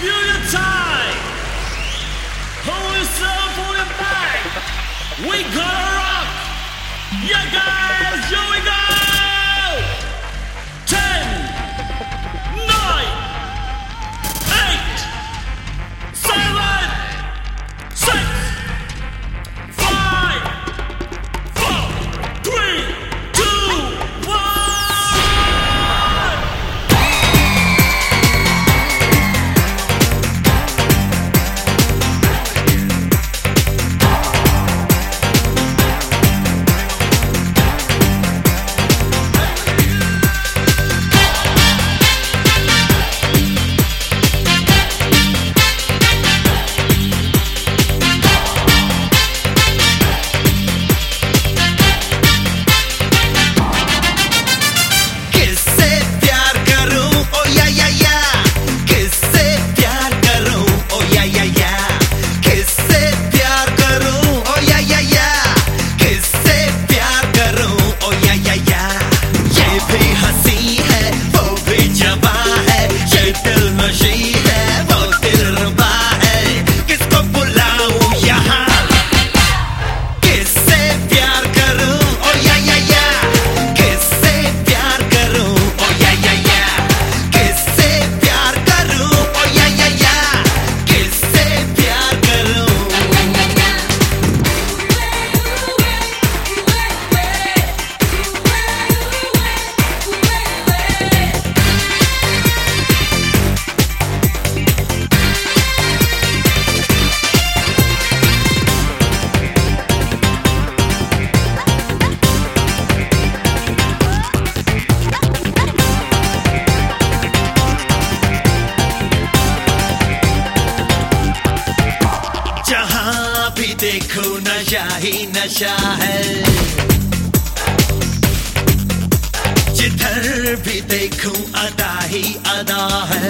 Feel your time. Hold yourself on your back. We gonna rock. Yeah, guys, here we go. 10, 9, 8, 7, 6, 5, 4, 3, 2, 1. देखो नशा ही नशा है, जिधर भी देखूं अदा ही अदा है।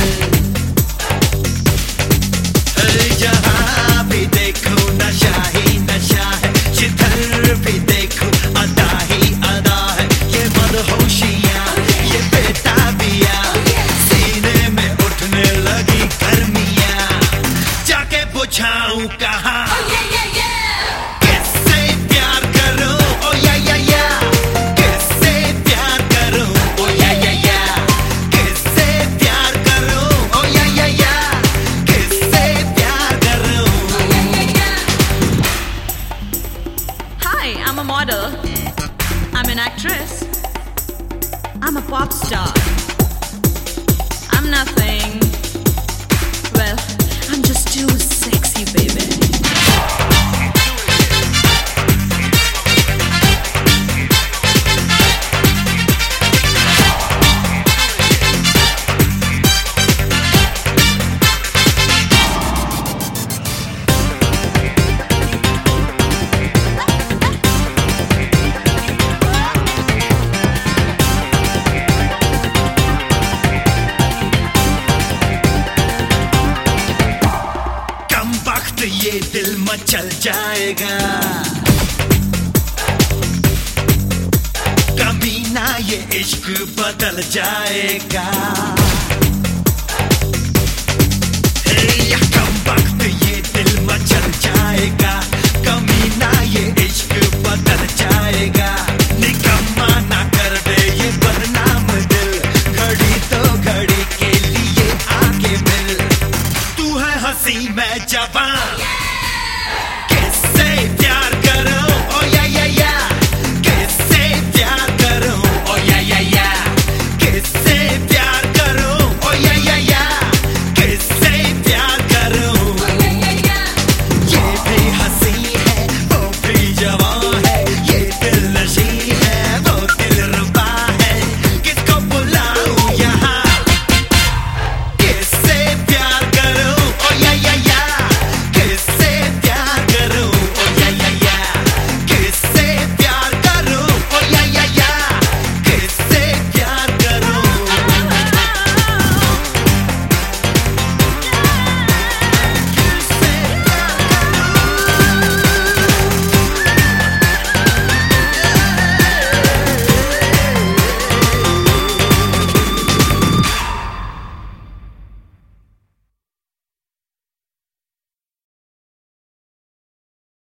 जहां भी देखूं नशा ही नशा है, जिधर भी देखूं अदा ही अदा है। ये मदहोशियां, ये बेताबियां, सीने में उठने लगी गर्मियां, जाके बुझाऊं कहाँ किससे प्यार करूं। ओ या किससे प्यार करूं। ओ या किससे प्यार करूं। ओ या किससे प्यार करूं। Hi, I'm a model. I'm an actress. I'm a pop star. I'm nothing. Well, I'm just too sexy, baby. ये दिल मचल जाएगा, कभी ना ये इश्क बदल जाएगा। कम वक्त ये दिल मचल जाएगा, कभी ना ये इश्क बदल जाएगा। निकम्मा